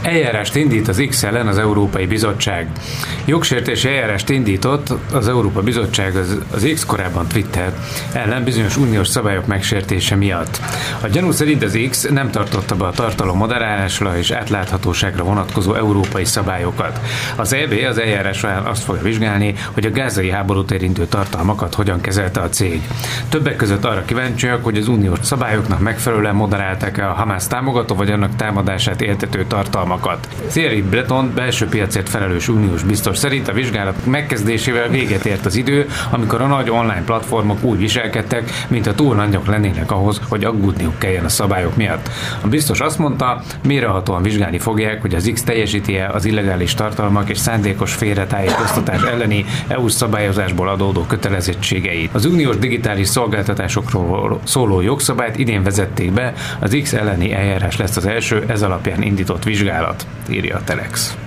Eljárást indít az X ellen az Európai Bizottság. Jogsértési eljárást indított az Európai Bizottság az X, korábban Twitter ellen bizonyos uniós szabályok megsértése miatt. A gyanú szerint az X nem tartotta be a tartalom moderálásra és átláthatóságra vonatkozó európai szabályokat. Az EB az eljárás során azt fogja vizsgálni, hogy a gázai háborút érintő tartalmakat hogyan kezelte a cég. Többek között arra kíváncsiak, hogy az uniós szabályoknak megfelelően moderálták-e a Hamász támogató vagy annak támadását éltető tartalmakat. Thierry Breton belső piacért felelős uniós biztos szerint a vizsgálat megkezdésével véget ért az idő, amikor a nagy online platformok úgy viselkedtek, mintha túl nagyok lennének ahhoz, hogy aggódniuk kelljen a szabályok miatt. A biztos azt mondta, mélyrehatóan vizsgálni fogják, hogy az X teljesíti-e az illegális tartalmak és szándékos félretájékoztatás elleni EU-s szabályozásból adódó kötelezettségeit. Az uniós digitális szolgáltatásokról szóló jogszabályt idén vezették be, az X elleni eljárás lesz az első, ez alapján indított vizsgálat, írja a Telex.